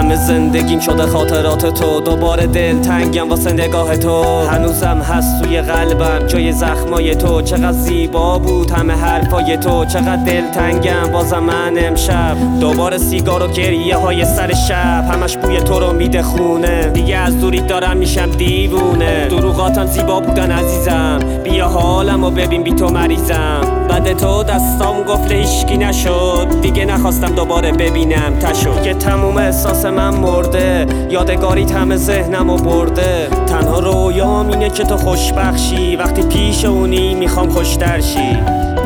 همه زندگیم شده خاطرات تو، دوباره دل تنگم واسه نگاه تو. هنوزم هست توی قلبم جای زخمای تو، چقدر زیبا بود همه حرفای تو. چقدر دل تنگم بازم من امشب، دوباره سیگار و گریه های سر شب. همش بوی تو رو میده خونه، دیگه از دوری دارم میشم دیوونه. دروغاتم زیبا بودن عزیزم، بیا حالمو ببین بی تو مریضم. بعد تو دستام گفت هیچکی نشد، دیگه نخواستم دوباره ببینم تشو. که تموم احساس من مرده، یادگاریت همه ذهنمو برده. تنها رویام اینه که تو خوشبخشی، وقتی پیش اونی میخوام خوشتر شی.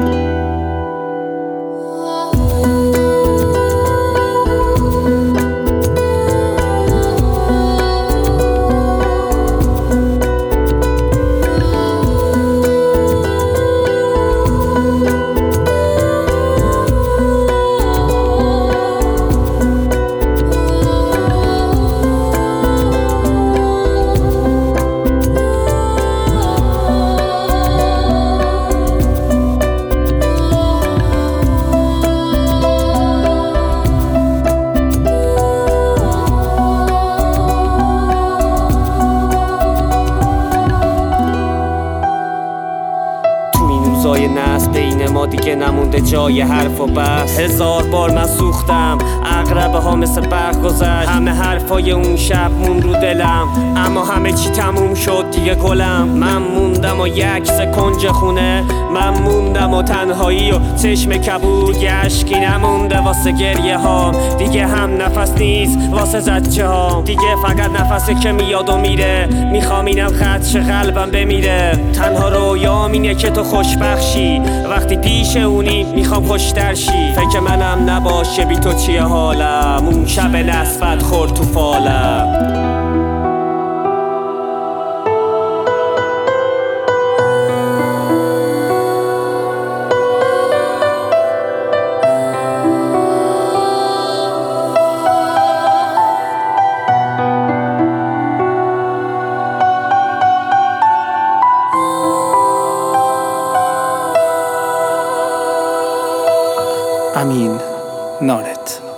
روزای نسل بین ما دیگه نمونده جای حرف و بس. 1000 بار من سوختم، اغربه ها مثل برق گذشت. همه حرفای اون شب مون رو دلم، اما همه چی تموم شد دیگه گلم. من موندم و یک کنج خونه، من موندم و تنهایی و چشم کبود. دیگه عشقی نمونده واسه گریه ها، دیگه هم نفس نیست واسه زجه ها. دیگه فقط نفسه که میاد و میره، میخوام اینم خدش قلبم بمیره. تنها رویام اینه که تو خوشبخشی، وقتی پیش اونی میخوام خوشتر شی. فکر منم نباشه بی تو چیه حالم، اون شب نصفت خورد تو فالم. Amin Noret.